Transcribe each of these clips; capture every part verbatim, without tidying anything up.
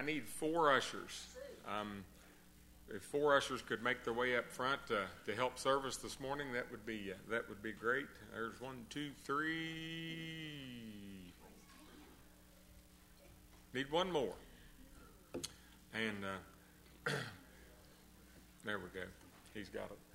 I need four ushers. Um, if four ushers could make their way up front uh, to help service this morning, that would be uh, that would be great. There's one, two, three. Need one more. And uh, there we go. He's got it.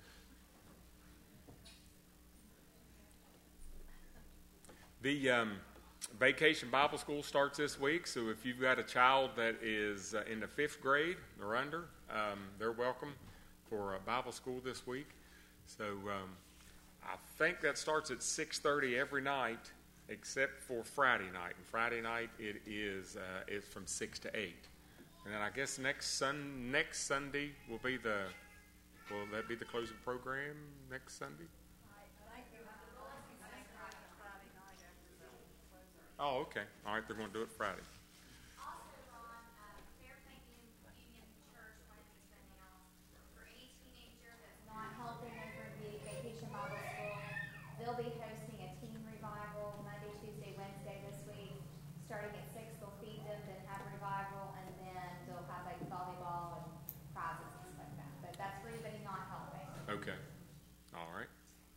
The um, Vacation Bible School starts this week, so if you've got a child that is uh, in the fifth grade or under, um, they're welcome for uh, Bible school this week. So um, I think that starts at six thirty every night, except for Friday night. And Friday night it is uh, it's from six to eight. And then I guess next sun next Sunday will be the will that be the closing program next Sunday? Oh, okay. All right, they're going to do it Friday. Also, Ron, uh, Fairthinking Union Church wanted me to announce for any teenager that's not helping over the Vacation Bible School, they'll be hosting a teen revival Monday, Tuesday, Wednesday this week. Starting at six, they'll feed them, then have revival, and then they'll have like volleyball and prizes and stuff like that. But that's for anybody not helping. Okay. All right.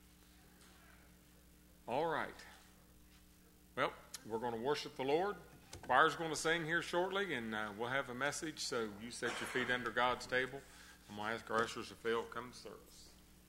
All right. Well, we're going to worship the Lord. Choir's going to sing here shortly, and uh, we'll have a message. So you set your feet under God's table. I'm going to ask our ushers if they'll come to service.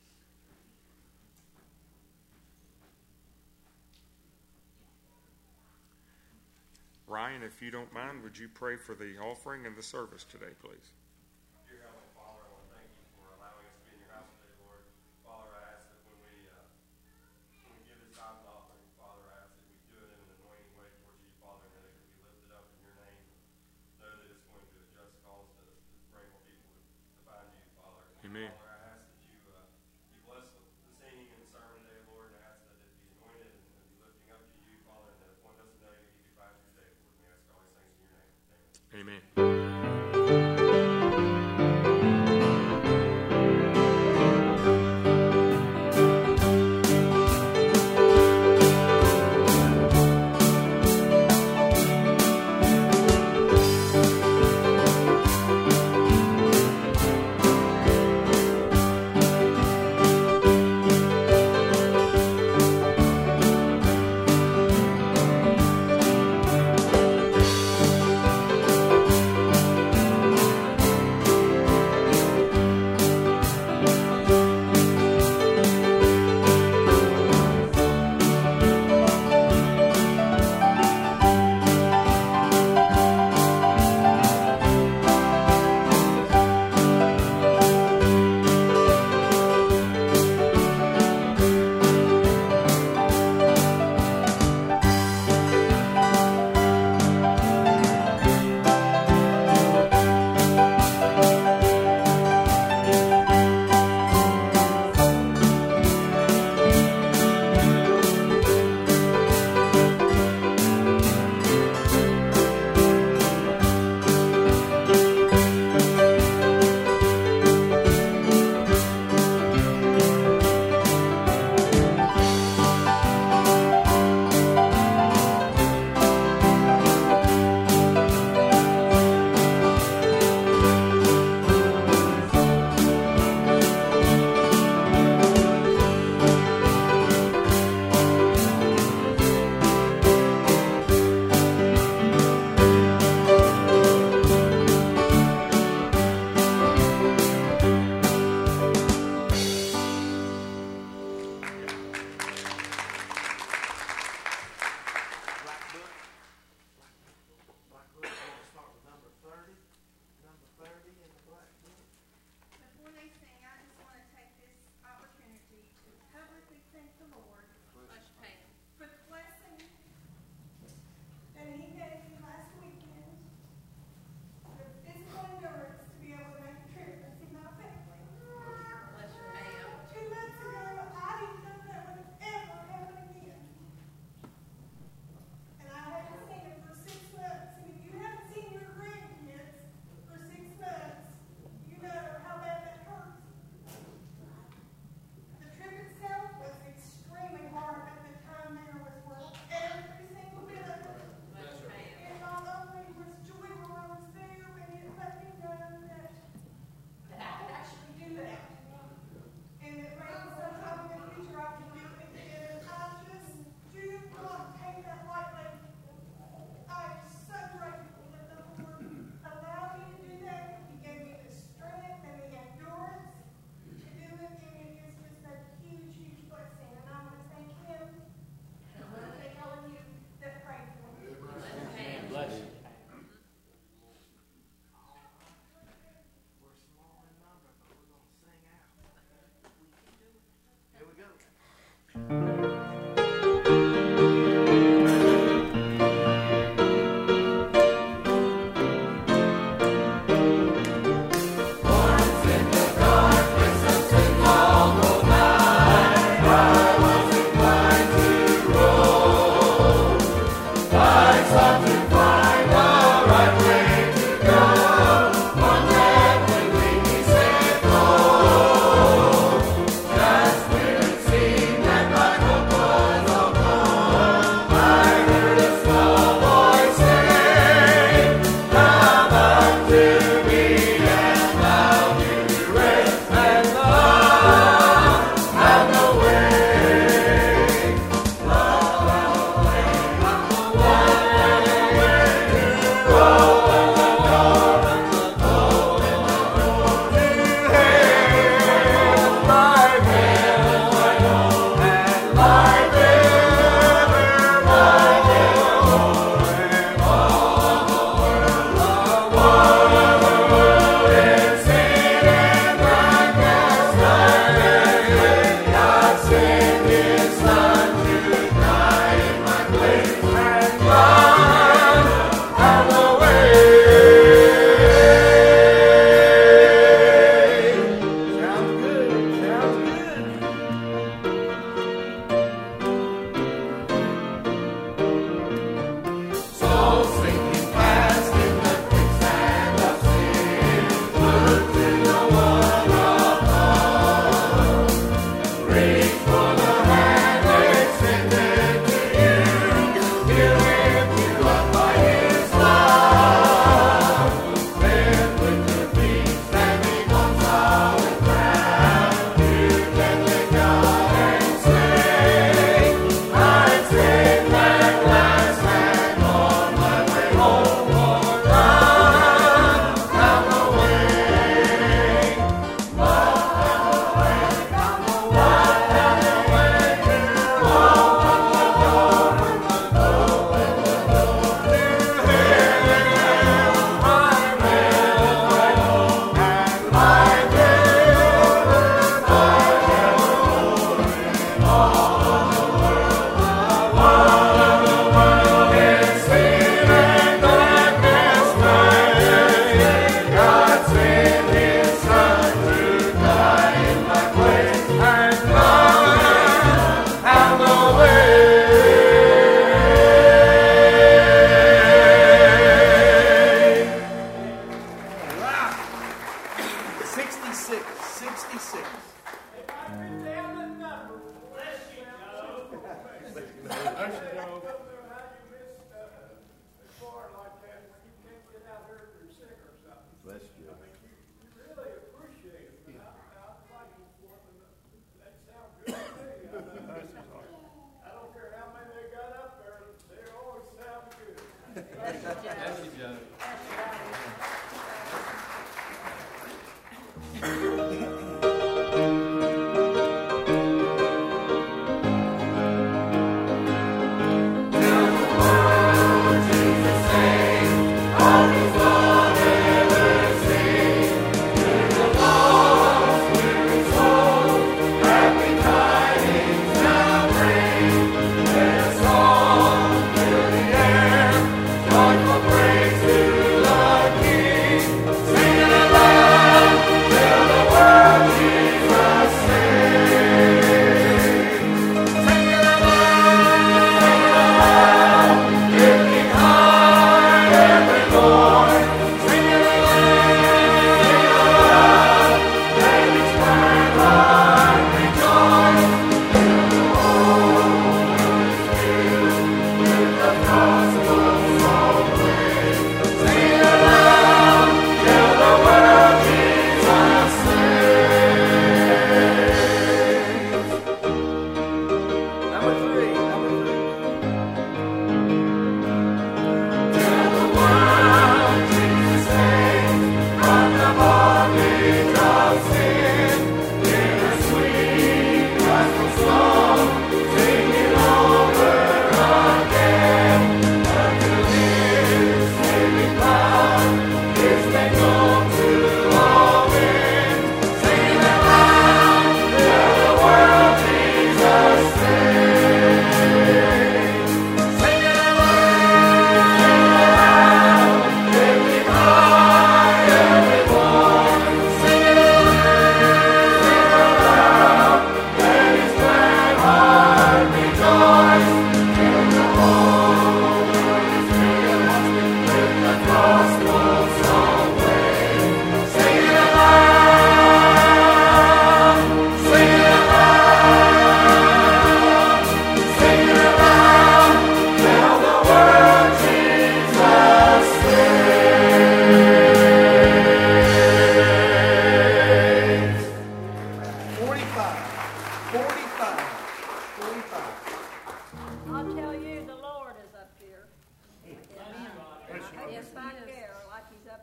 Ryan, if you don't mind, would you pray for the offering and the service today, please? Dear Heavenly Father, I want to thank you for allowing us to be in your house today, Lord. Father, I ask that when we, uh, when we give this tithe and offering, Father, I ask that we do it in an anointing way towards you, Father, and that it can be lifted up in your name. Know that it's going to a just cause to, to bring more people to, to find you, Father. Amen. Father, I ask that you, uh, you bless the, the singing and the sermon today, Lord, and I ask that it be anointed and, and be lifting up to you, Father, and that if one doesn't know you, he can find you today, Lord. And we ask all these things in your name. Amen. Amen.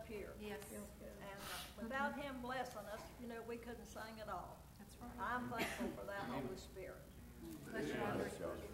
here. Yes. And uh, without him blessing us, you know, we couldn't sing at all. That's right. I'm thankful for that Holy Spirit. Bless you, Robert.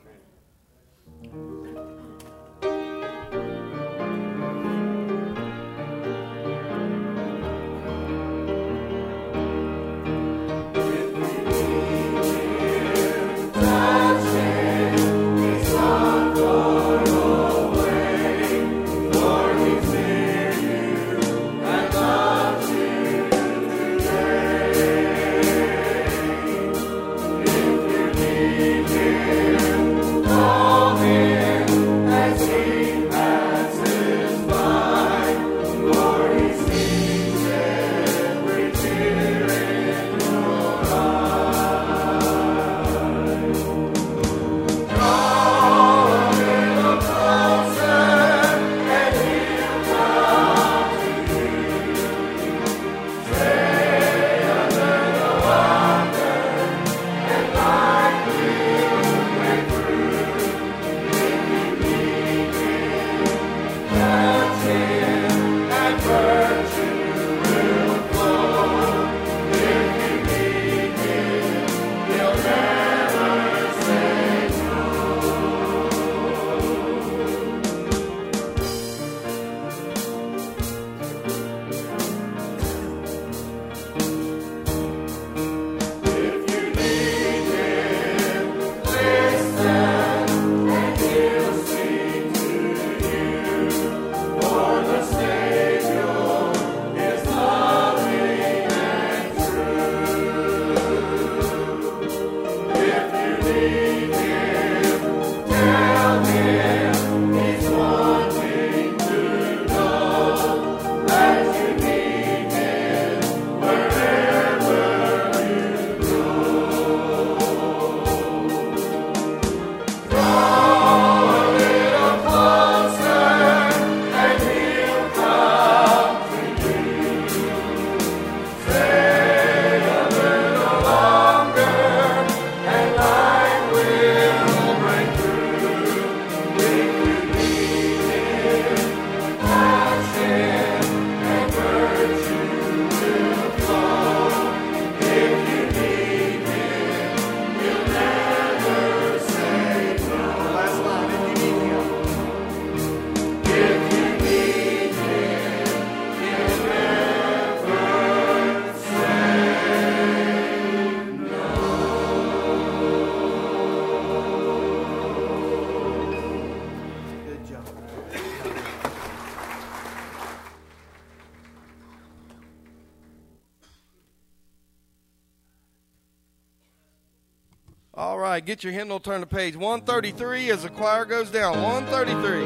All right, get your hymnal, turn to page one thirty-three as the choir goes down. one thirty-three.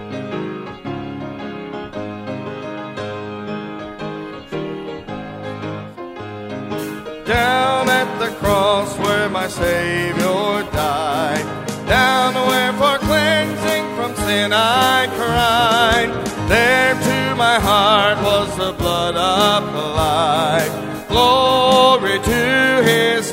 Down at the cross where my Savior died, down where for cleansing from sin I cried, there to my heart was the blood applied. Glory to his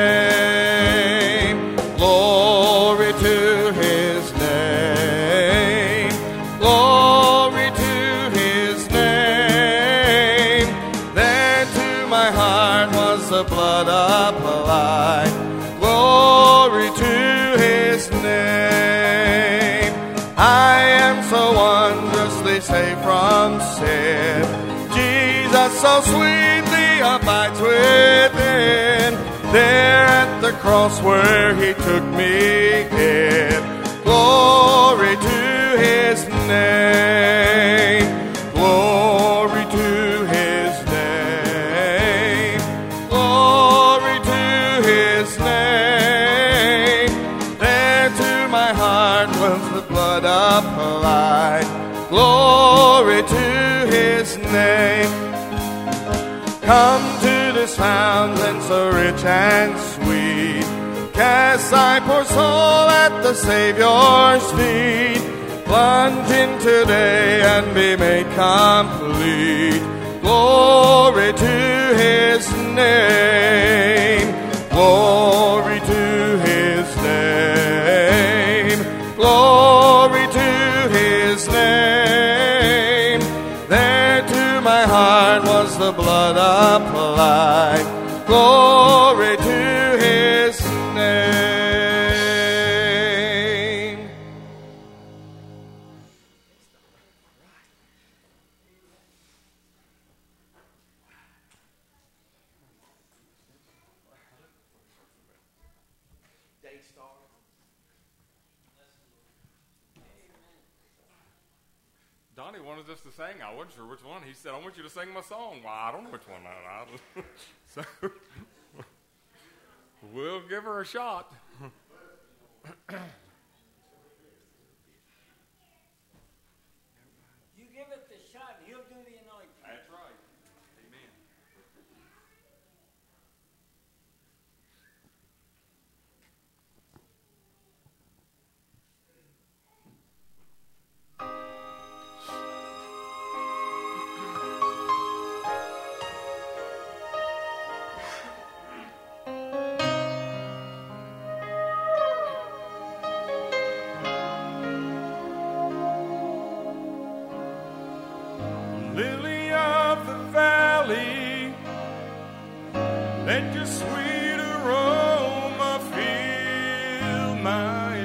name, glory to his name, glory to his name. There to my heart was the blood applied. Glory to his name. I am so wondrously saved from sin. Jesus so sweetly abides within. There at the cross where he took me in. Glory to his name. Glory to his name. Glory to his name. There to my heart was the blood applied. Glory to his name. Come to this fountain so rich and sweet. Cast thy poor soul at the Savior's feet. Plunge in today and be made complete. Glory to his name. Glory to his name. Glory to his name. There to my my heart was the blood applied. Glory to his name. Donnie wanted us to sing. I wasn't sure which one. He said, I want you to sing my song. Well, I don't know which one. I, I, so we'll give her a shot. You give it the shot, he'll do the anointing. That's right. Amen. Lily of the valley, let your sweet aroma fill my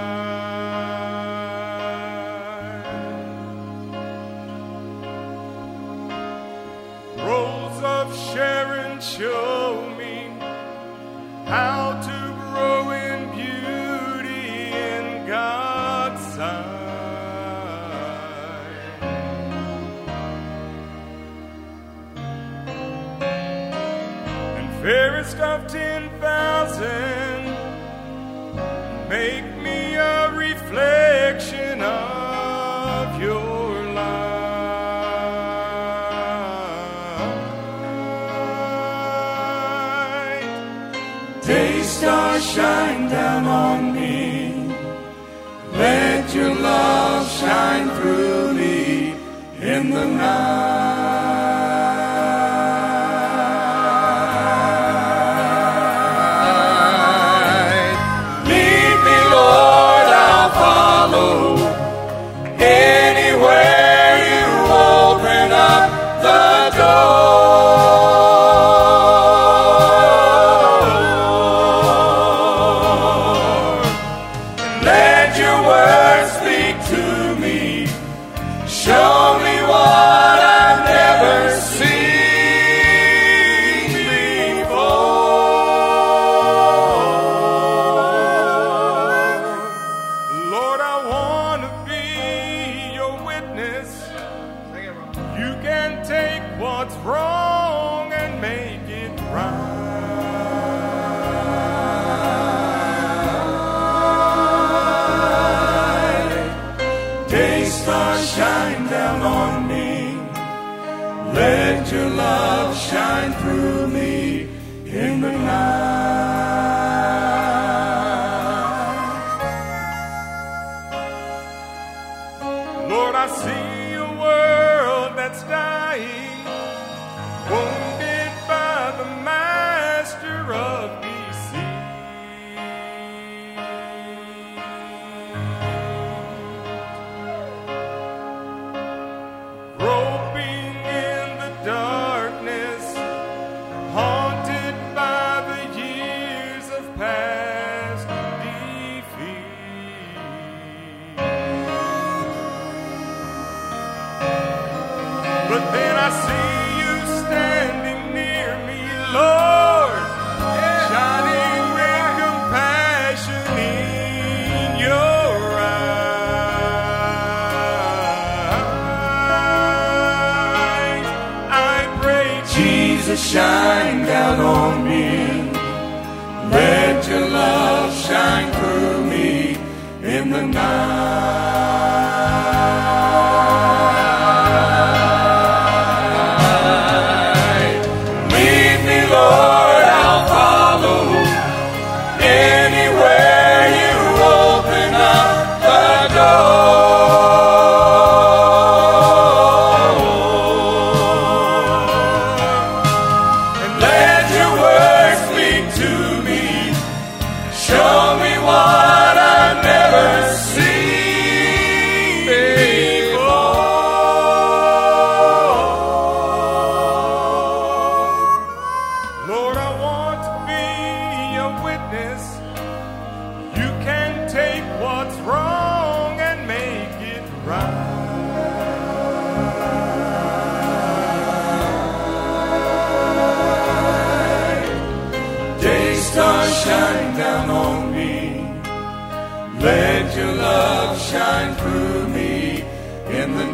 life. Rose of Sharon, show me how to grow in beauty in God's sight. Fairest of ten thousand, make me a reflection of your light. Day star, shine down on me. Let your love shine through me in the night. Shine down on me. Let your love shine through me in the night. Lead me, Lord, I'll follow. Anywhere you open up the door. Show me what I've never seen shine down on me. Let your love shine through me in the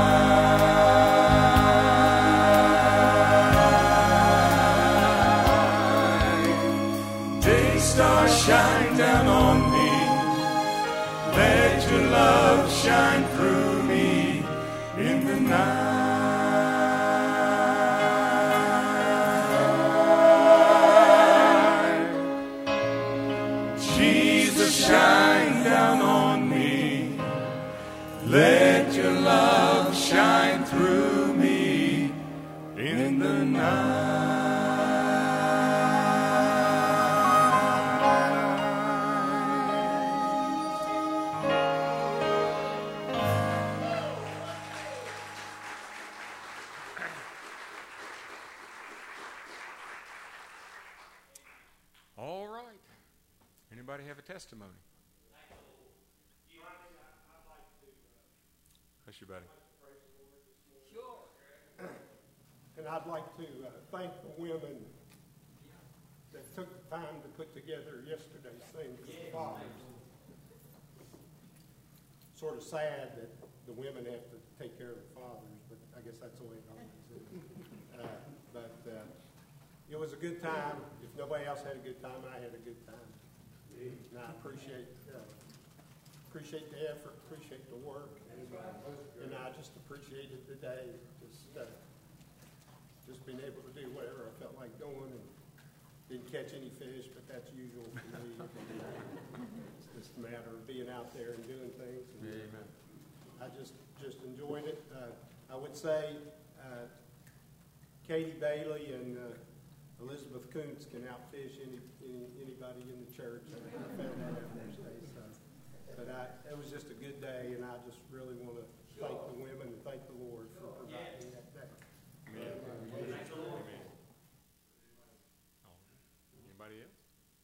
night. Day star, shine down on me. Let your love shine through me in the night. Shine down on me. Let your love shine through me in the night. All right. Anybody have a testimony? Bless you, buddy. Sure. And I'd like to uh, thank the women that took the time to put together yesterday's thing for the fathers. Sort of sad that the women have to take care of the fathers, but I guess that's the way it always is. Uh, but uh, it was a good time. If nobody else had a good time, I had a good time. And I appreciate uh, appreciate the effort, appreciate the work, and, uh, and I just appreciated the day. Just uh, just being able to do whatever I felt like doing, and didn't catch any fish, but that's usual for me. It's just a matter of being out there and doing things. And, Amen. I just just enjoyed it. Uh, I would say uh, Katie Bailey and uh, Elizabeth Kuntz can outfish any, any anybody in the church. I found that out yesterday. So. But I, it was just a good day, and I just really want to thank the women and thank the Lord for providing that day. Amen. Amen. Amen. Anybody else?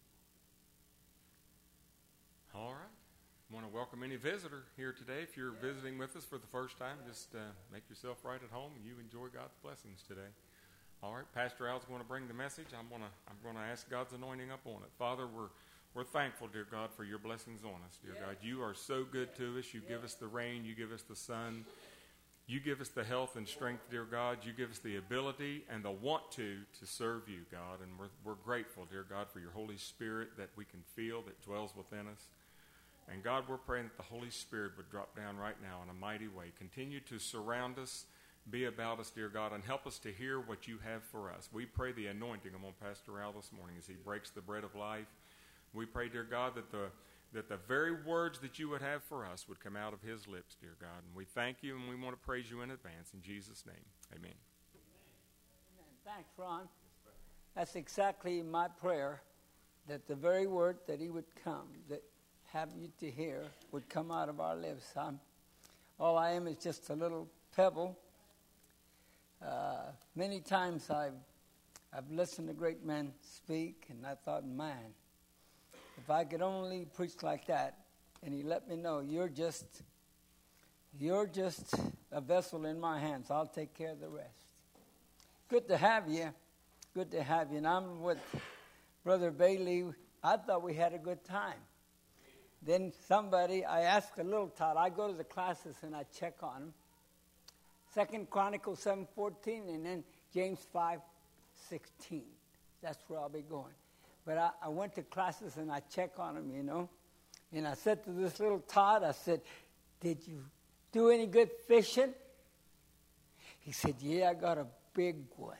All right. I want to welcome any visitor here today. If you're visiting with us for the first time, just uh, make yourself right at home and you enjoy God's blessings today. All right, Pastor Al's going to bring the message. I'm going to I'm going to ask God's anointing up on it. Father, we're we're thankful, dear God, for your blessings on us, dear God. You are so good to us. You give us the rain. You give us the sun. You give us the health and strength, dear God. You give us the ability and the want to to serve you, God. And we're we're grateful, dear God, for your Holy Spirit that we can feel that dwells within us. And God, we're praying that the Holy Spirit would drop down right now in a mighty way. Continue to surround us. Be about us, dear God, and help us to hear what you have for us. We pray the anointing upon Pastor Al this morning as he breaks the bread of life. We pray, dear God, that the that the very words that you would have for us would come out of his lips, dear God. And we thank you and we want to praise you in advance. In Jesus' name, amen. Amen. Thanks, Ron. That's exactly my prayer, that the very word that he would come, that have you to hear, would come out of our lips. I'm, all I am is just a little pebble. Uh, many times I've, I've listened to great men speak, and I thought, man, if I could only preach like that. And he let me know, you're just, you're just a vessel in my hands. I'll take care of the rest. Good to have you. Good to have you. And I'm with Brother Bailey. I thought we had a good time. Then somebody, I asked a little Todd, I go to the classes and I check on him. Second Chronicles seven fourteen, and then James five sixteen. That's where I'll be going. But I, I went to classes and I check on him, you know. And I said to this little Todd, I said, did you do any good fishing? He said, yeah, I got a big one.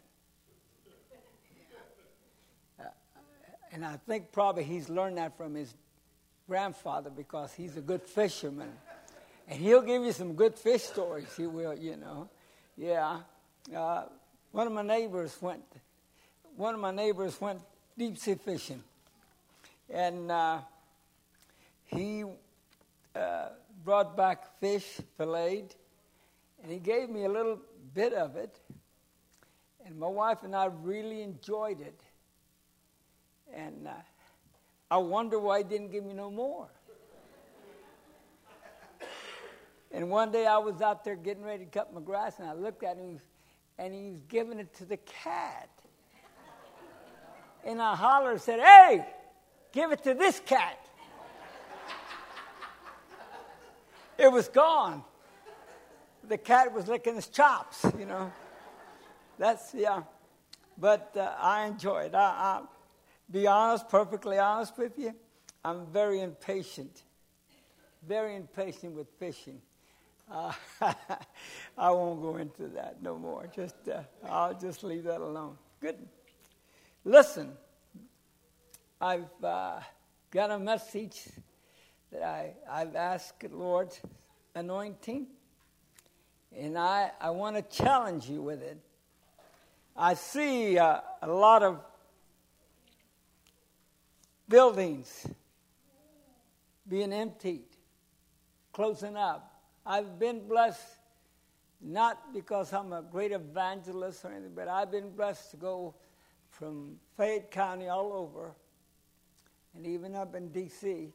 Uh, and I think probably he's learned that from his grandfather because he's a good fisherman. And he'll give you some good fish stories, he will, you know. Yeah. Uh, one of my neighbors went, one of my neighbors went deep sea fishing. And uh, he uh, brought back fish filleted, and he gave me a little bit of it. And my wife and I really enjoyed it. And uh, I wonder why he didn't give me no more. And one day I was out there getting ready to cut my grass, and I looked at him, and he was giving it to the cat. And I hollered and said, hey, give it to this cat. It was gone. The cat was licking his chops, you know. That's, yeah. But uh, I enjoy it. I, I, be honest, perfectly honest with you, I'm very impatient. Very impatient with fishing. Uh, I won't go into that no more. Just uh, I'll just leave that alone. Good. Listen, I've uh, got a message that I, I've asked Lord's anointing, and I, I want to challenge you with it. I see uh, a lot of buildings being emptied, closing up. I've been blessed, not because I'm a great evangelist or anything, but I've been blessed to go from Fayette County all over, and even up in D C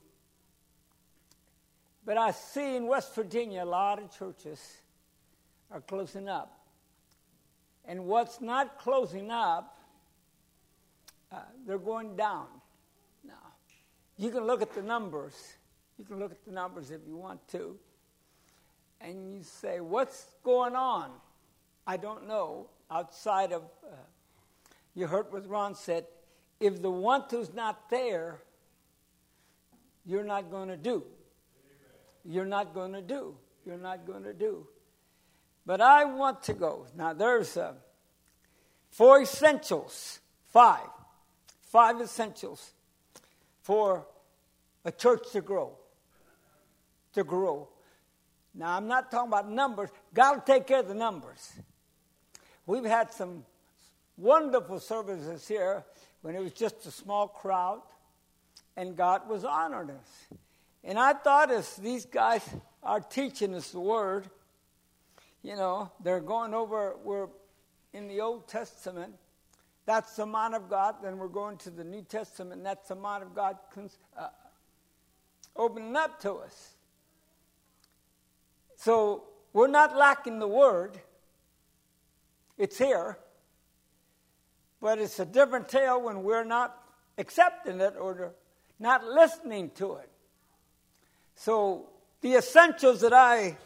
But I see in West Virginia a lot of churches are closing up. And what's not closing up, uh, they're going down now. You can look at the numbers. You can look at the numbers if you want to. And you say, what's going on? I don't know. Outside of, uh, you heard what Ron said, if the want to's not there, you're not going to do. You're not going to do. You're not going to do. But I want to go. Now, there's uh, four essentials, five, five essentials for a church to grow, to grow. Now, I'm not talking about numbers. God will take care of the numbers. We've had some wonderful services here when it was just a small crowd, and God was honoring us. And I thought as these guys are teaching us the Word, you know, they're going over, we're in the Old Testament, that's the mind of God, then we're going to the New Testament, that's the mind of God uh, opening up to us. So we're not lacking the Word. It's here. But it's a different tale when we're not accepting it or not listening to it. So the essentials that I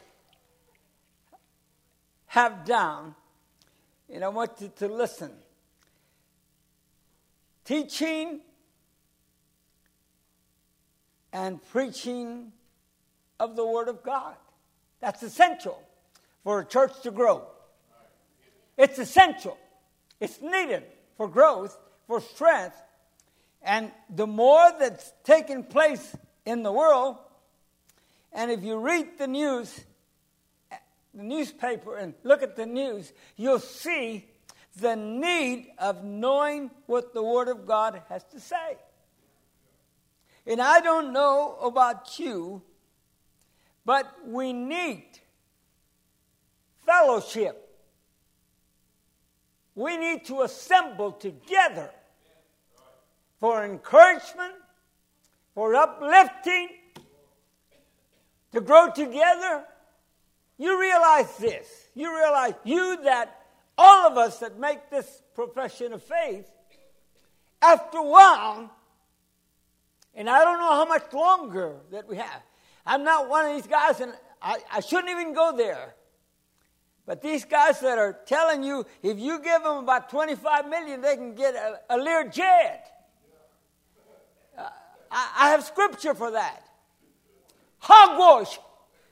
have down, and I want you to listen. Teaching and preaching of the Word of God. That's essential for a church to grow. It's essential. It's needed for growth, for strength. And the more that's taking place in the world, and if you read the news, the newspaper, and look at the news, you'll see the need of knowing what the Word of God has to say. And I don't know about you, but we need fellowship. We need to assemble together for encouragement, for uplifting, to grow together. You realize this. You realize, you that, all of us that make this profession of faith, after a while, and I don't know how much longer that we have. I'm not one of these guys, and I, I shouldn't even go there. But these guys that are telling you, if you give them about twenty-five million dollars, they can get a, a Learjet. Uh, I, I have scripture for that. Hogwash.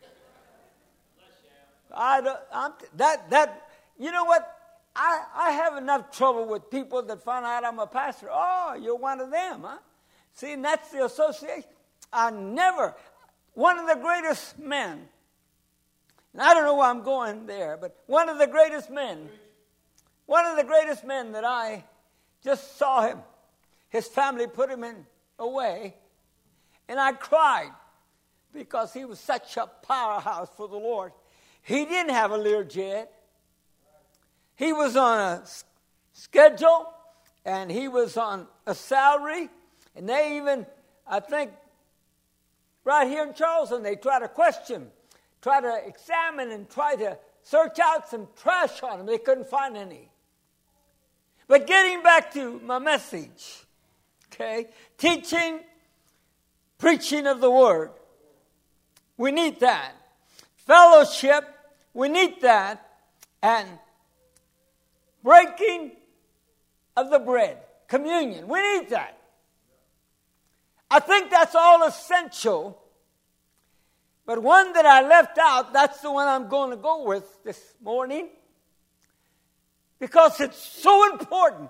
I don't, I'm, that, that, you know what? I, I have enough trouble with people that find out I'm a pastor. Oh, you're one of them, huh? See, and that's the association. I never, one of the greatest men, and I don't know why I'm going there, but one of the greatest men, one of the greatest men that I just saw him, his family put him in away, and I cried because he was such a powerhouse for the Lord. He didn't have a Learjet. He was on a schedule, and he was on a salary, and they even, I think, right here in Charleston, they try to question, try to examine and try to search out some trash on him. They couldn't find any. But getting back to my message, okay? Teaching, preaching of the word. We need that. Fellowship, we need that. And breaking of the bread, communion, we need that. I think that's all essential. But one that I left out, that's the one I'm going to go with this morning. Because it's so important.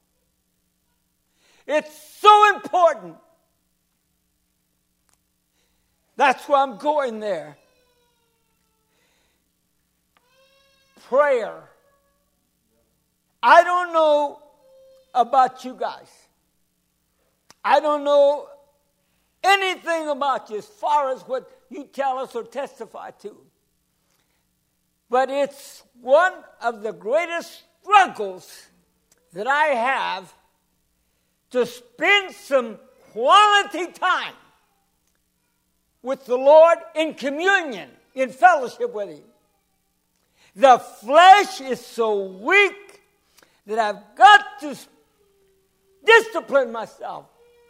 It's so important. That's why I'm going there. Prayer. I don't know about you guys. I don't know anything about you as far as what you tell us or testify to. But it's one of the greatest struggles that I have to spend some quality time with the Lord in communion, in fellowship with Him. The flesh is so weak that I've got to discipline myself.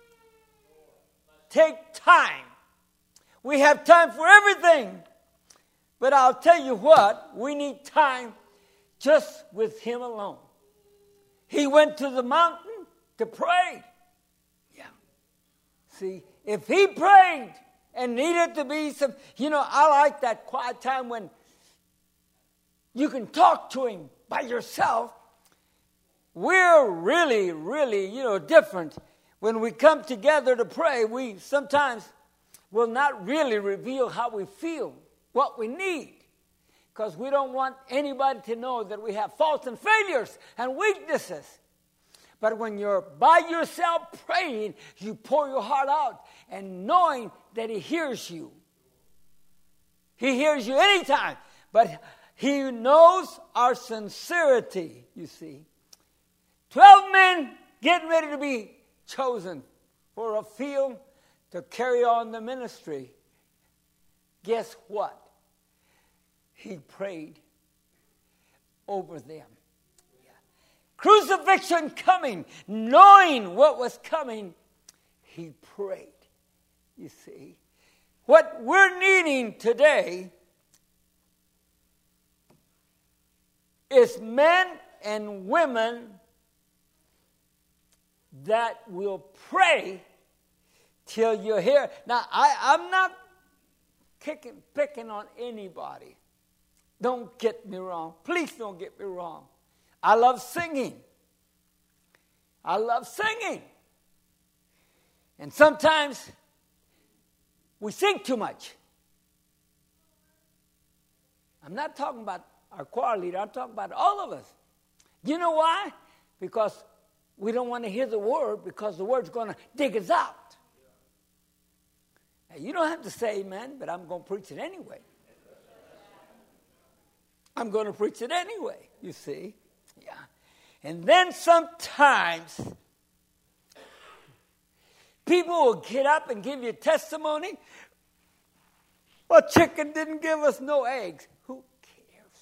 Take time. We have time for everything. But I'll tell you what, we need time just with Him alone. He went to the mountain to pray. Yeah. See, if He prayed and needed to be some, you know, I like that quiet time when you can talk to Him by yourself. We're really, really, you know, different. When we come together to pray, we sometimes will not really reveal how we feel, what we need. Because we don't want anybody to know that we have faults and failures and weaknesses. But when you're by yourself praying, you pour your heart out and knowing that He hears you. He hears you anytime. But He knows our sincerity, you see. Twelve men getting ready to be chosen for a field to carry on the ministry. Guess what? He prayed over them. Yeah. Crucifixion coming, knowing what was coming, He prayed. You see, what we're needing today is men and women that will pray till you're here. Now, I, I'm not kicking, picking on anybody. Don't get me wrong. Please don't get me wrong. I love singing. I love singing. And sometimes we sing too much. I'm not talking about our choir leader. I'm talking about all of us. You know why? Because we don't want to hear the word, because the word's going to dig us out. Now, you don't have to say amen, but I'm going to preach it anyway. I'm going to preach it anyway, you see. Yeah. And then sometimes people will get up and give you testimony. Well, chicken didn't give us no eggs. Who cares?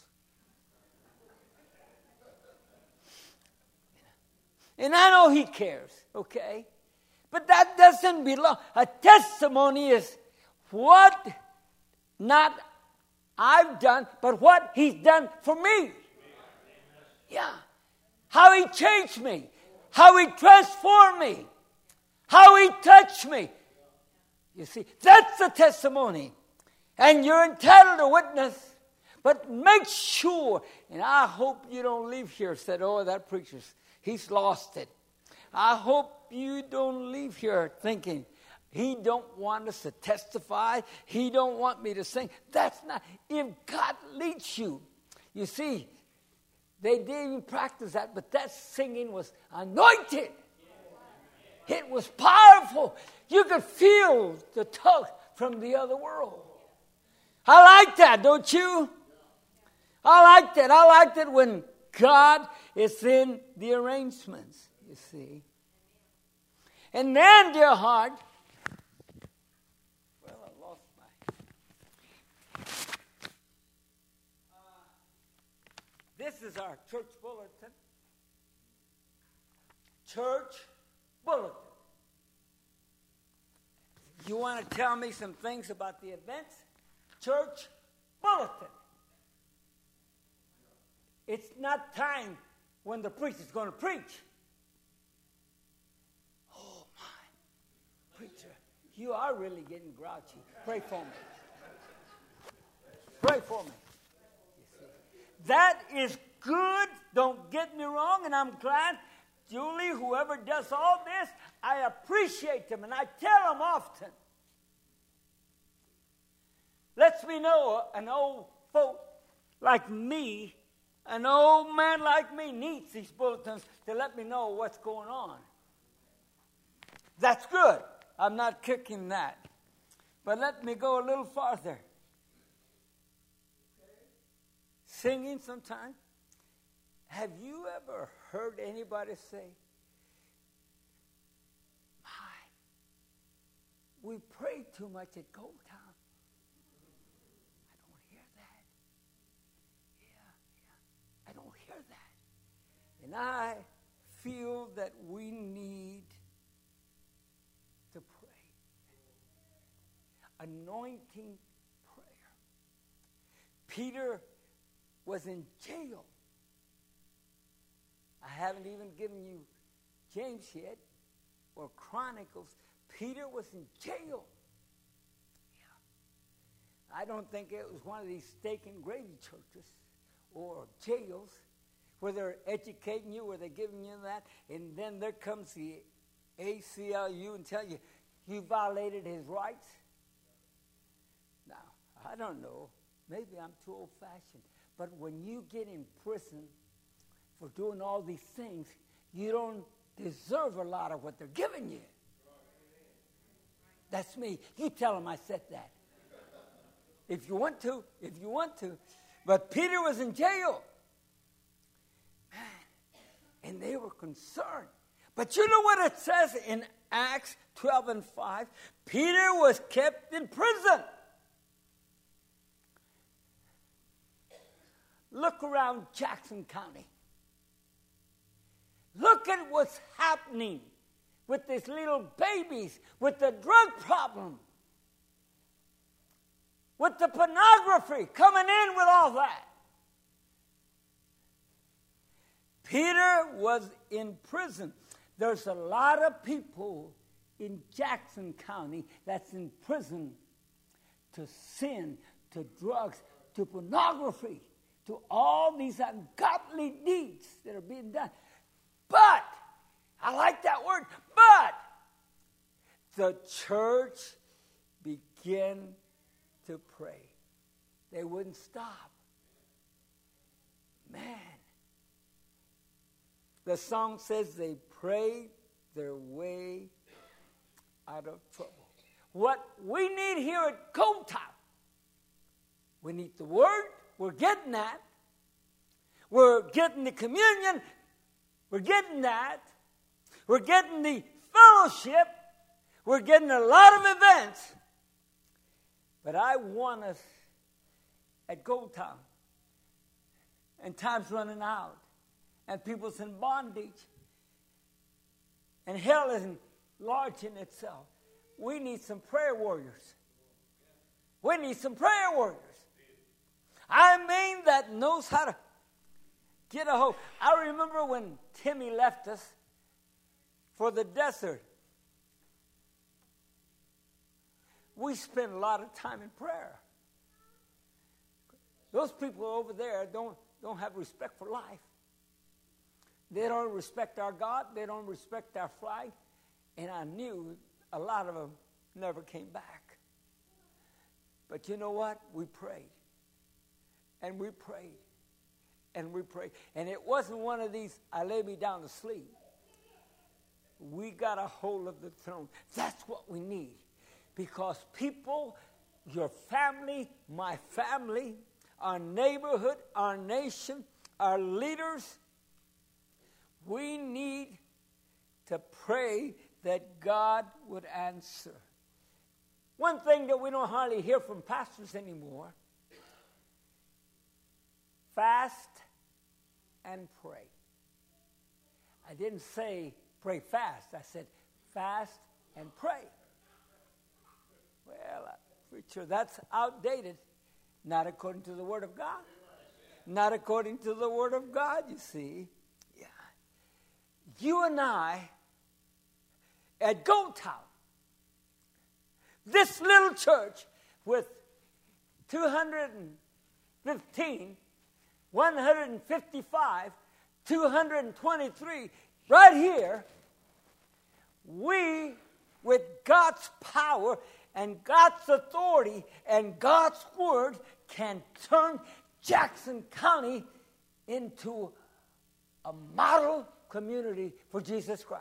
And I know He cares, okay? But that doesn't belong. A testimony is what not I've done, but what He's done for me. Yeah. How He changed me. How He transformed me. How He touched me. You see, that's the testimony. And you're entitled to witness. But make sure, and I hope you don't leave here and say, oh, that preacher's, he's lost it. I hope you don't leave here thinking, He don't want us to testify. He don't want me to sing. That's not, if God leads you. You see, they didn't even practice that, but that singing was anointed. It was powerful. You could feel the tug from the other world. I like that, don't you? I like that. I like that when God is in the arrangements, you see. And then, dear heart, well, I lost my... Uh, this is our church bulletin. Church bulletin. You want to tell me some things about the events? Church bulletin. It's not time when the preacher's going to preach. Oh, my. Preacher, you are really getting grouchy. Pray for me. Pray for me. You see. That is good. Don't get me wrong, and I'm glad, Julie, whoever does all this, I appreciate them, and I tell them often. Lets me know an old folk like me, an old man like me needs these bulletins to let me know what's going on. That's good. I'm not kicking that. But let me go a little farther. Singing sometimes. Have you ever heard anybody say, my, we pray too much at Gold Town? I don't hear that. Yeah, yeah, I don't hear that. And I feel that we need to pray. Anointing prayer. Peter was in jail. I haven't even given you James yet, or Chronicles. Peter was in jail. Yeah. I don't think it was one of these steak and gravy churches or jails where they're educating you, where they're giving you that, and then there comes the A C L U and tell you, you violated his rights. Now, I don't know. Maybe I'm too old-fashioned. But when you get in prison for doing all these things, you don't deserve a lot of what they're giving you. That's me. You tell them I said that. If you want to, if you want to. But Peter was in jail. Man, and they were concerned. But you know what it says in Acts twelve and five? Peter was kept in prison. Look around Jackson County. Look at what's happening with these little babies, with the drug problem, with the pornography coming in with all that. Peter was in prison. There's a lot of people in Jackson County that's in prison to sin, to drugs, to pornography, to all these ungodly deeds that are being done. But, I like that word, but the church began to pray. They wouldn't stop. Man. The song says they prayed their way out of trouble. What we need here at Gold Town, we need the word. We're getting that. We're getting the communion. We're getting that. We're getting the fellowship. We're getting a lot of events. But I want us at Gold Town, and time's running out, and people's in bondage, and hell isn't enlarging itself. We need some prayer warriors. We need some prayer warriors. I mean, that knows how to get a hold. I remember when Timmy left us for the desert. We spent a lot of time in prayer. Those people over there don't, don't have respect for life. They don't respect our God. They don't respect our flight. And I knew a lot of them never came back. But you know what? We prayed. And we prayed. And we prayed. And it wasn't one of these, I lay me down to sleep. We got a hold of the throne. That's what we need. Because people, your family, my family, our neighborhood, our nation, our leaders, we need to pray that God would answer. One thing that we don't hardly hear from pastors anymore, fast and pray. I didn't say pray fast. I said fast and pray. preacher, that's outdated. Not according to the Word of God. Not according to the Word of God, you see. Yeah. You and I, at Gold Town, this little church with two hundred fifteen, one hundred fifty-five, two hundred twenty-three, right here, we, with God's power and God's authority and God's Word, can turn Jackson County into a model community for Jesus Christ.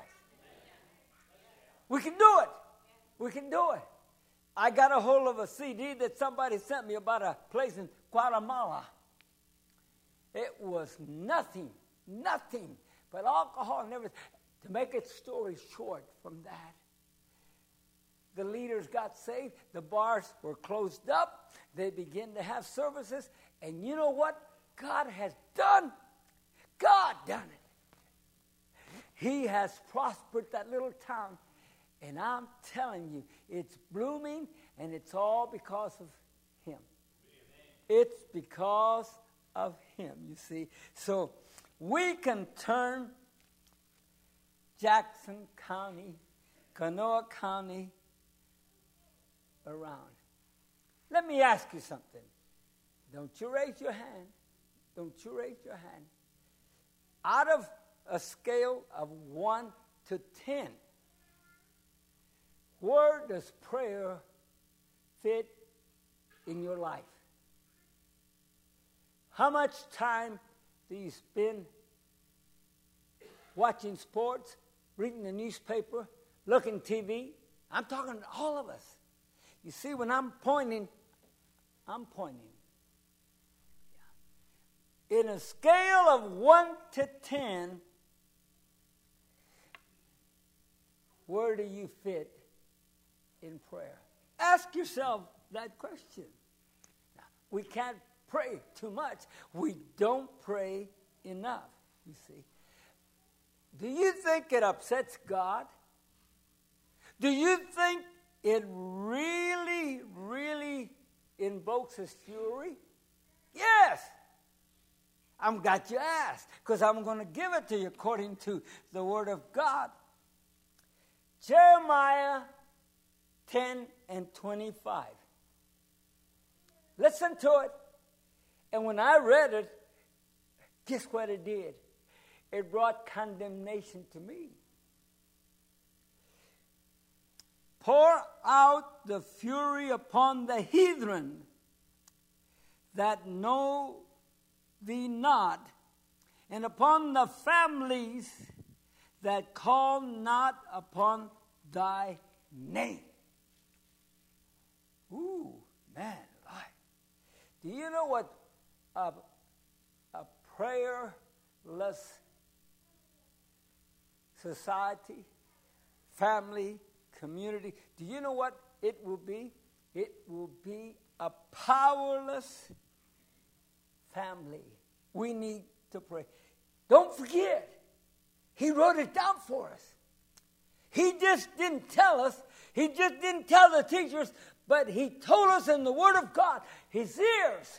We can do it. We can do it. I got a hold of a C D that somebody sent me about a place in Guatemala. It was nothing, nothing but alcohol and everything. To make it story short from that, the leaders got saved. The bars were closed up. They began to have services. And you know what God has done? God done it. He has prospered that little town. And I'm telling you, it's blooming, and it's all because of Him. It's because of Him, you see. So we can turn Jackson County, Kanawha County around. Let me ask you something. Don't you raise your hand. Don't you raise your hand. Out of a scale of one to ten, where does prayer fit in your life? How much time do you spend watching sports, reading the newspaper, looking T V? I'm talking to all of us. You see, when I'm pointing, I'm pointing. Yeah. In a scale of one to ten, where do you fit in prayer? Ask yourself that question. Now, we can't pray too much. We don't pray enough, you see. Do you think it upsets God? Do you think it really, really invokes His fury? Yes. I'm glad you asked, because I'm going to give it to you according to the Word of God. Jeremiah ten and twenty-five. Listen to it. And when I read it, guess what it did? It brought condemnation to me. Pour out the fury upon the heathen that know thee not, and upon the families that call not upon thy name. Ooh, man, right. Do you know what a, a prayerless society, family, community, do you know what it will be? It will be a powerless family. We need to pray. Don't forget, He wrote it down for us. He just didn't tell us. He just didn't tell the teachers, but He told us in the Word of God. His ears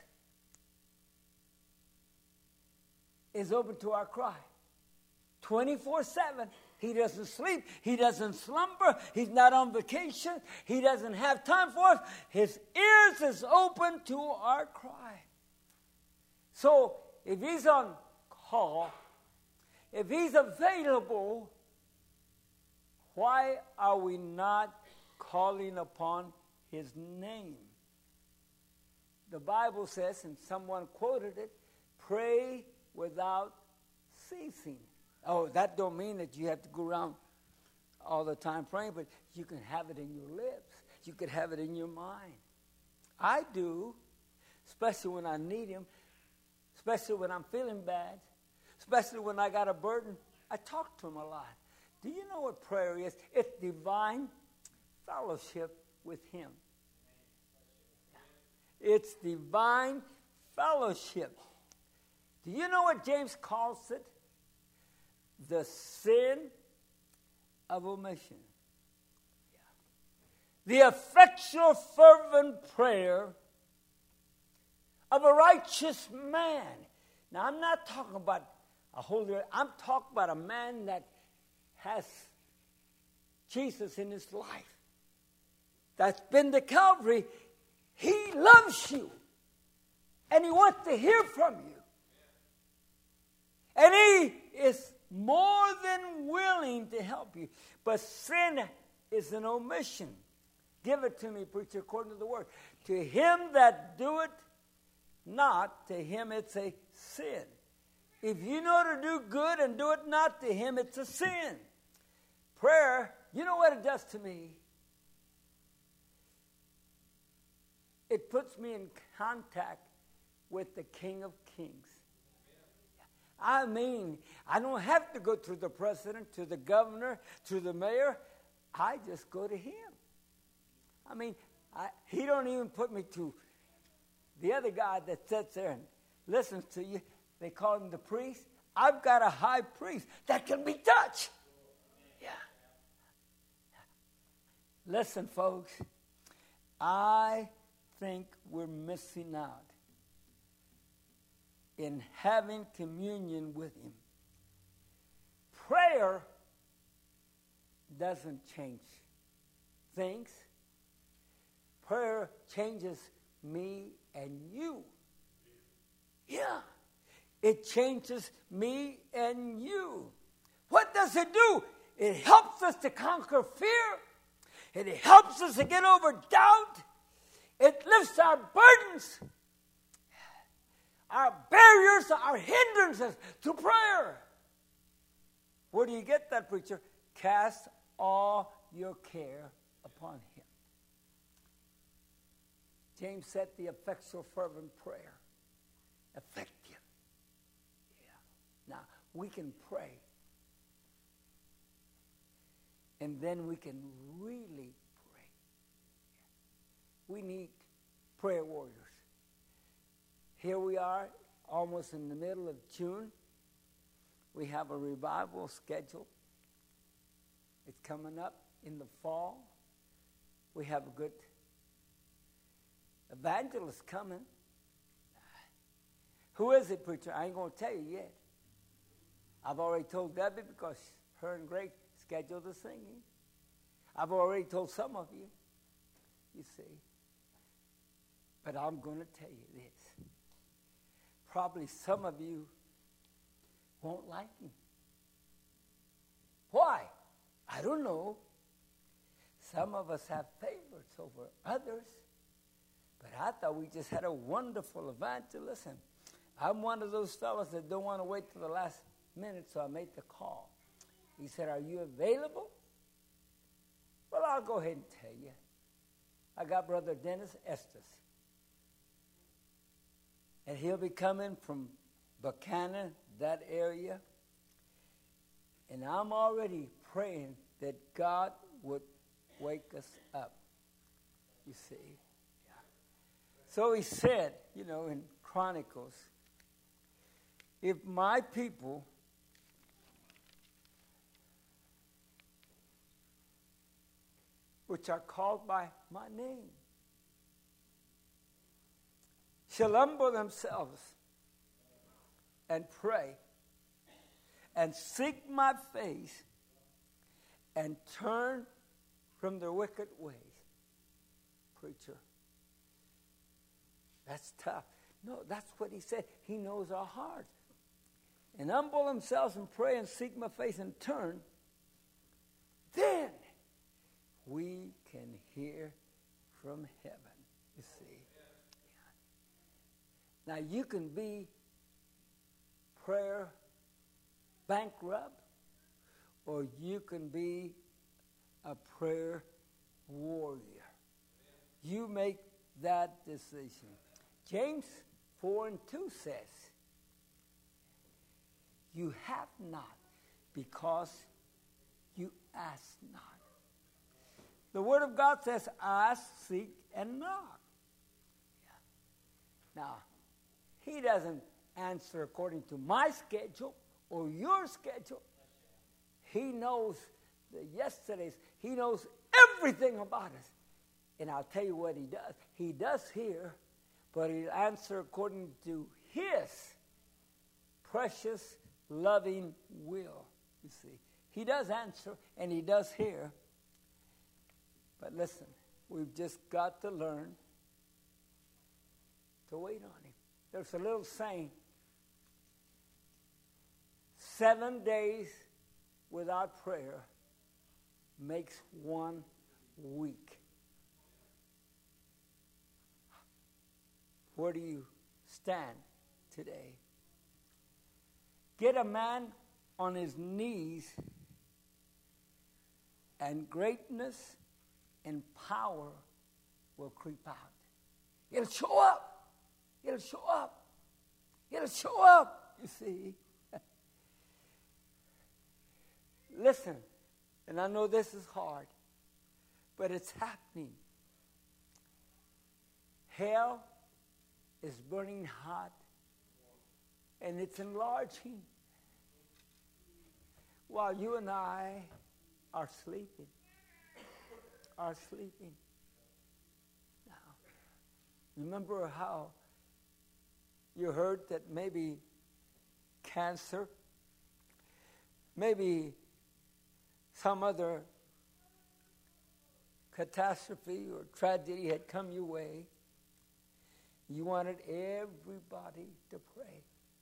is open to our cry. twenty-four seven. He doesn't sleep. He doesn't slumber. He's not on vacation. He doesn't have time for us. His ears is open to our cry. So if He's on call, if He's available, why are we not calling upon His name? The Bible says, and someone quoted it, pray without ceasing. Oh, that don't mean that you have to go around all the time praying, but you can have it in your lips. You can have it in your mind. I do, especially when I need Him, especially when I'm feeling bad, especially when I got a burden. I talk to Him a lot. Do you know what prayer is? It's divine fellowship with Him. It's divine fellowship. Do you know what James calls it? The sin of omission. Yeah. The effectual, fervent prayer of a righteous man. Now, I'm not talking about a holy, I'm talking about a man that has Jesus in his life. That's been to Calvary. He loves you. And he wants to hear from you. And he is more than willing to help you. But sin is an omission. Give it to me, preacher, according to the word. To him that doeth not, to him it's a sin. If you know to do good and do it not, to him it's a sin. Prayer, you know what it does to me? It puts me in contact with the King of Kings. I mean, I don't have to go to the president, to the governor, to the mayor. I just go to him. I mean, I, he don't even put me to the other guy that sits there and listens to you. They call him the priest. I've got a high priest that can be touched. Yeah. Listen, folks, I think we're missing out in having communion with him. Prayer doesn't change things. Prayer changes me and you. Yeah. It changes me and you. What does it do? It helps us to conquer fear. It helps us to get over doubt. It lifts our burdens. Our barriers, our hindrances to prayer. Where do you get that, preacher? Cast all your care upon him. James said the effectual fervent prayer. Effective. Yeah. Now, we can pray. And then we can really pray. We need prayer warriors. Here we are, almost in the middle of June. We have a revival scheduled. It's coming up in the fall. We have a good evangelist coming. Who is it, preacher? I ain't going to tell you yet. I've already told Debbie because her and Greg scheduled the singing. I've already told some of you, you see. But I'm going to tell you this. Probably some of you won't like me. Why? I don't know. Some of us have favorites over others. But I thought we just had a wonderful evangelist. And I'm one of those fellows that don't want to wait till the last minute, so I made the call. He said, are you available? Well, I'll go ahead and tell you. I got Brother Dennis Estes. And he'll be coming from Buchanan, that area. And I'm already praying that God would wake us up. You see. Yeah. So he said, you know, in Chronicles, if my people which are called by my name shall humble themselves and pray and seek my face and turn from their wicked ways. Preacher, that's tough. No, that's what he said. He knows our heart. And humble themselves and pray and seek my face and turn. Then we can hear from heaven, you see. Now, you can be prayer bankrupt, or you can be a prayer warrior. You make that decision. James four and two says, you have not because you ask not. The Word of God says, ask, seek, and knock. Yeah. Now, he doesn't answer according to my schedule or your schedule. He knows the yesterdays. He knows everything about us. And I'll tell you what he does. He does hear, but he'll answer according to his precious, loving will, you see. He does answer, and he does hear. But listen, we've just got to learn to wait on him. There's a little saying, seven days without prayer makes one week. Where do you stand today? Get a man on his knees, and greatness and power will creep out. It'll show up. It'll show up. It'll show up, you see. Listen, and I know this is hard, but it's happening. Hell is burning hot, and it's enlarging while you and I are sleeping. Are sleeping. Now, remember how you heard that maybe cancer, maybe some other catastrophe or tragedy had come your way. You wanted everybody to pray.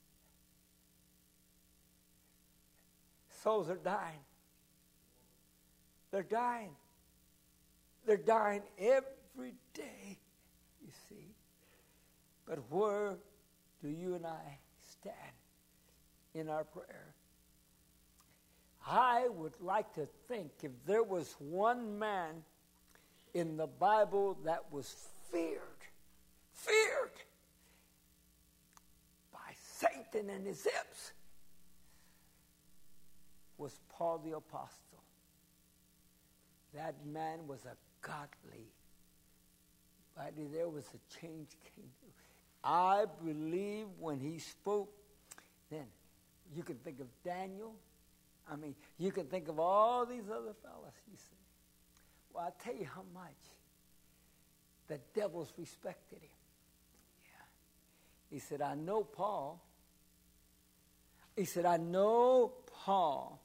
Souls are dying. They're dying. They're dying every day, you see. But where do you and I stand in our prayer? I would like to think if there was one man in the Bible that was feared, feared by Satan and his imps, was Paul the Apostle. That man was a godly, but there was a change came. I believe when he spoke, then you can think of Daniel. I mean, you can think of all these other fellas, you see. Well, I'll tell you how much the devils respected him. Yeah. He said, I know Paul. He said, I know Paul.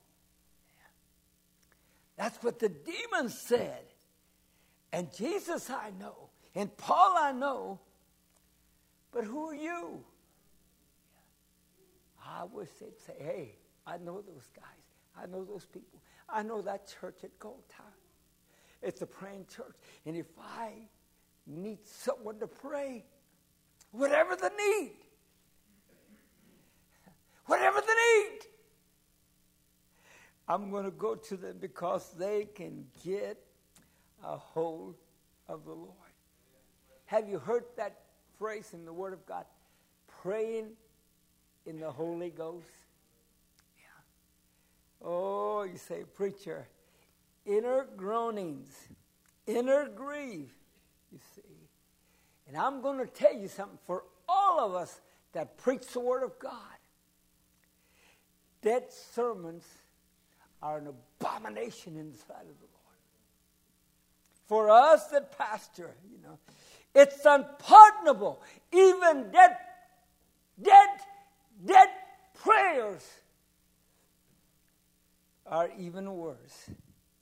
Yeah. That's what the demons said. And Jesus I know. And Paul I know. But who are you? Yeah. I wish they'd say, hey, I know those guys. I know those people. I know that church at Golgotha. It's a praying church. And if I need someone to pray, whatever the need, whatever the need, I'm going to go to them because they can get a hold of the Lord. Have you heard that phrase in the Word of God? Praying in the Holy Ghost. Oh, you say, preacher, inner groanings, inner grief, you see. And I'm going to tell you something for all of us that preach the Word of God. Dead sermons are an abomination in the sight of the Lord. For us that pastor, you know, it's unpardonable. Even dead, dead, dead prayers are even worse.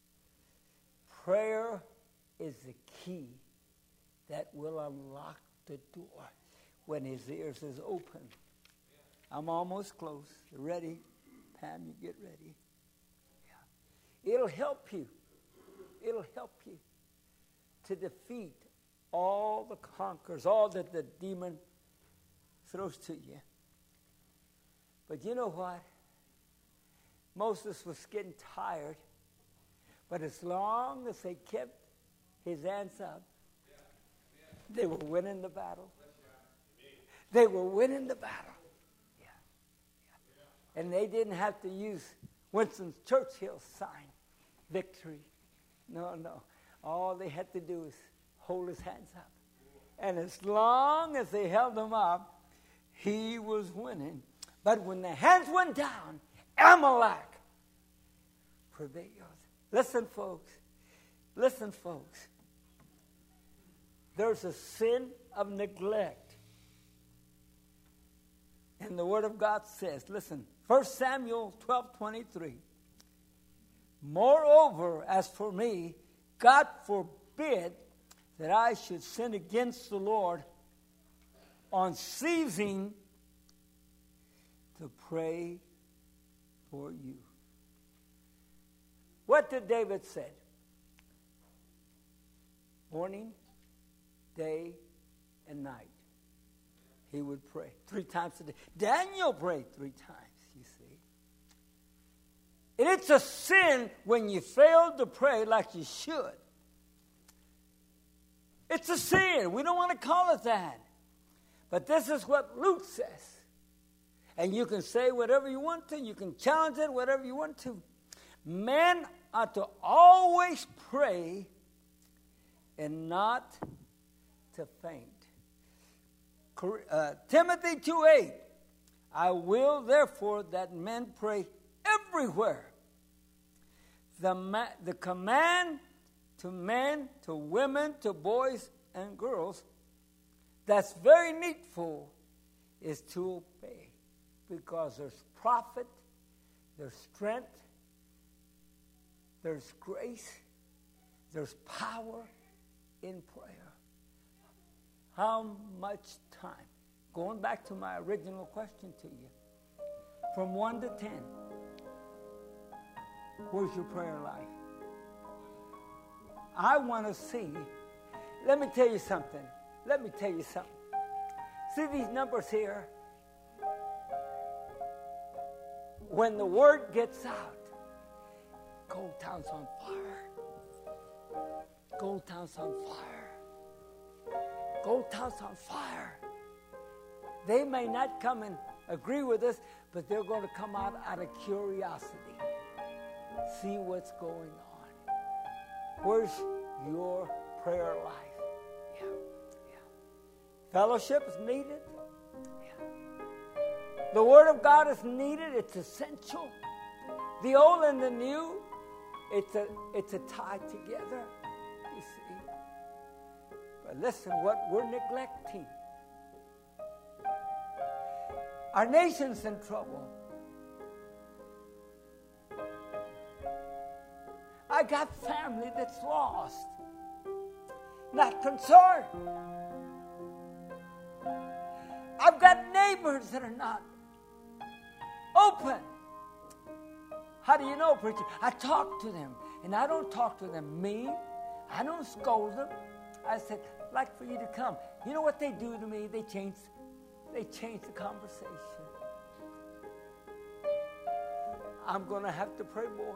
Prayer is the key that will unlock the door when his ears is open. I'm almost close. Ready? Pam, you get ready. Yeah. It'll help you. It'll help you to defeat all the conquerors, all that the demon throws to you. But you know what? Moses was getting tired, but as long as they kept his hands up, they were winning the battle. They were winning the battle. Yeah. Yeah. And they didn't have to use Winston Churchill's sign, victory. No, no. All they had to do is hold his hands up. And as long as they held them up, he was winning. But when the hands went down, Amalek prevailed. Listen, folks. Listen, folks. there's a sin of neglect. And the Word of God says, listen, First Samuel twelve twenty-three. Moreover, as for me, God forbid that I should sin against the Lord on ceasing to pray for you. What did David say? Morning, day, and night. He would pray three times a day. Daniel prayed three times, you see. And it's a sin when you fail to pray like you should. It's a sin. We don't want to call it that. But this is what Luke says. And you can say whatever you want to. You can challenge it, whatever you want to. Men ought to always pray and not to faint. Uh, Timothy two eight. I will therefore that men pray everywhere. The, ma- the command to men, to women, to boys and girls that's very needful is to obey. Because there's profit, there's strength, there's grace, there's power in prayer. How much time? Going back to my original question to you. From one to ten, where's your prayer life? I want to see. Let me tell you something. Let me tell you something. See these numbers here? When the word gets out, Gold Town's on fire. Gold Town's on fire. Gold Town's on fire. They may not come and agree with us, but they're going to come out out of curiosity. See what's going on. Where's your prayer life? Yeah, yeah. Fellowship is needed. Yeah. The Word of God is needed. It's essential. The old and the new, it's a it's a tie together. You see. But listen, what we're neglecting. Our nation's in trouble. I got family that's lost. Not concerned. I've got neighbors that are not open. How do you know, preacher? I talk to them. And I don't talk to them mean. I don't scold them. I said, I'd like for you to come. You know what they do to me? They change, they change the conversation. I'm going to have to pray more.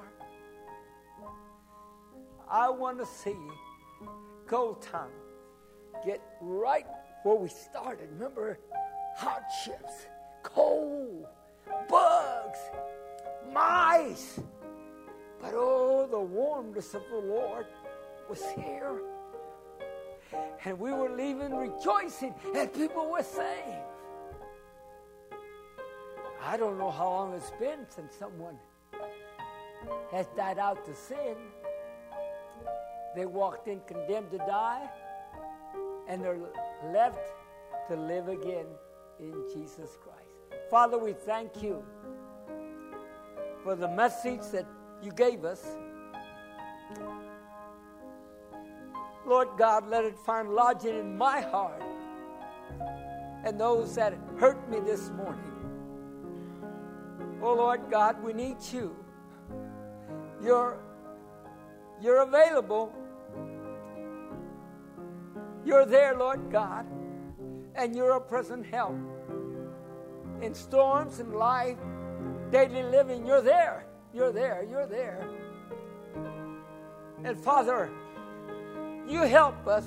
I want to see Gold Town get right where we started. Remember, hardships, cold, bugs, mice. But oh, the warmness of the Lord was here. And we were leaving rejoicing, and people were saved. I don't know how long it's been since someone has died out to sin. They walked in condemned to die, and they're left to live again in Jesus Christ. Father, we thank you for the message that you gave us. Lord God, let it find lodging in my heart and those that hurt me this morning. Oh, Lord God, we need you. You're, you're available. You're there, Lord God, and you're a present help. In storms and life, daily living, you're there. You're there. You're there. And Father, you help us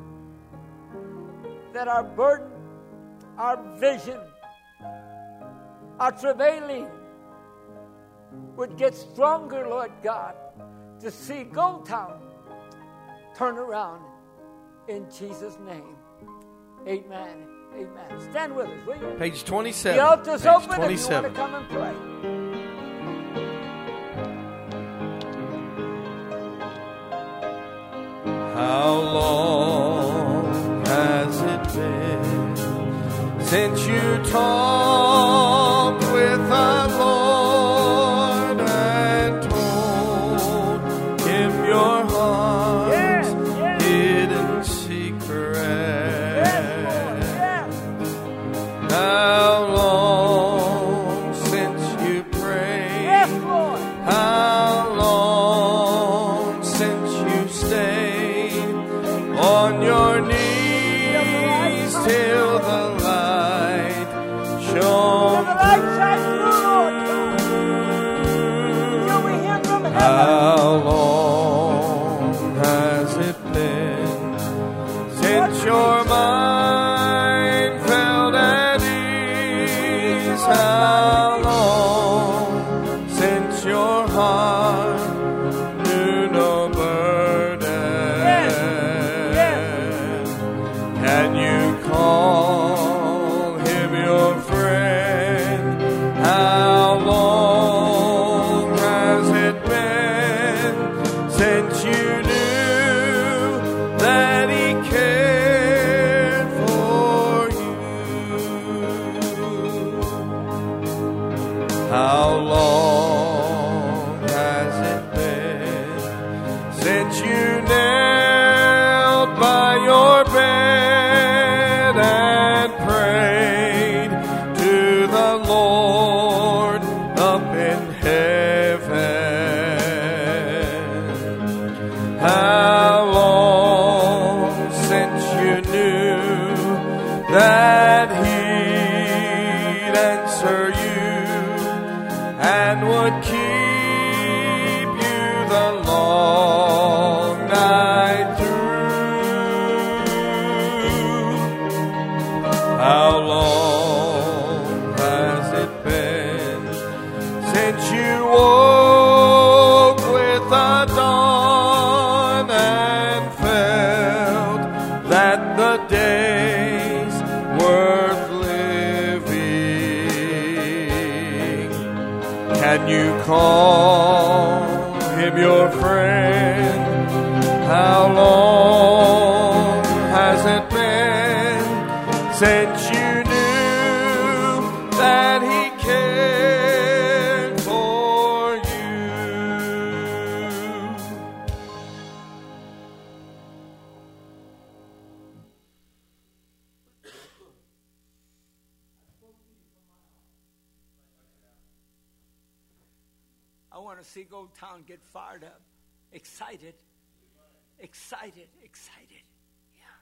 that our burden, our vision, our travailing would get stronger, Lord God, to see Gold Town turn around in Jesus' name. Amen. Amen. Stand with us, will you? Page twenty-seven. The altar's Page open twenty-seven. if you want to come and pray. How long since you talked with the Lord and told him your heart's Yes, yes. hidden secret. Yes, Lord, yes. How long since you prayed? Yes, Lord. How long since you stayed on your knees till the light Till shone the light shines through, Lord. Till we hear from heaven. How long has it been since your mind felt at ease? How long since your heart knew no burden? Yes, yes. Can you call him your friend? How long has it been since you knew that he cared for you? How long has it been since you knelt by your bed and prayed to the Lord up in heaven? How long since you knew that he'd answer you and would keep you the long night through? How long has it been since you woke with the dawn and felt that the day's worth living? Can you call him your friend? How long has it been since you knew that he cared for you? I want to see Gold Town get fired up, excited, excited, excited. Yeah.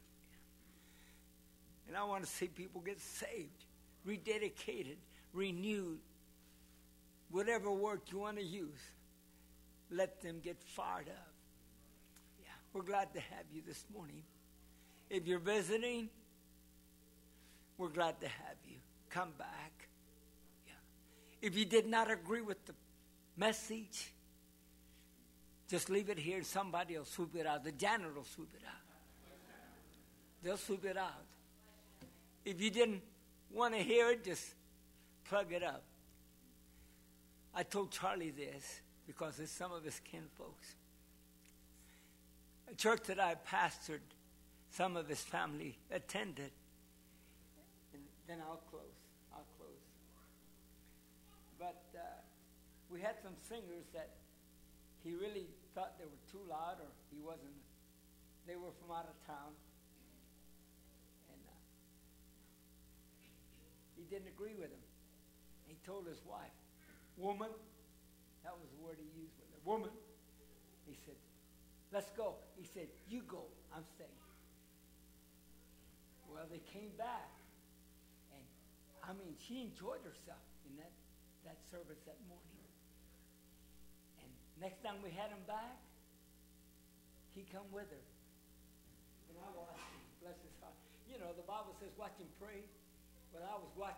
And I want to see people get saved, rededicated, renewed. Whatever word you want to use, let them get fired up. Yeah, we're glad to have you this morning. If you're visiting, we're glad to have you. Come back. Yeah. If you did not agree with the message, just leave it here. Somebody will swoop it out. The janitor will swoop it out. They'll swoop it out. If you didn't want to hear it, just plug it up. I told Charlie this because it's some of his kin folks. A church that I pastored, some of his family attended. And then I'll close. I'll close. But uh, we had some singers that he really thought they were too loud, or he wasn't. They were from out of town. And uh, he didn't agree with them. He told his wife, "Woman," that was the word he used with her. "Woman," he said, "let's go." He said, "You go, I'm staying." Well, they came back, and I mean, she enjoyed herself in that, that service that morning. And next time we had him back, he come with her. And I watched him, bless his heart. You know, the Bible says watch him pray. Well, I was watching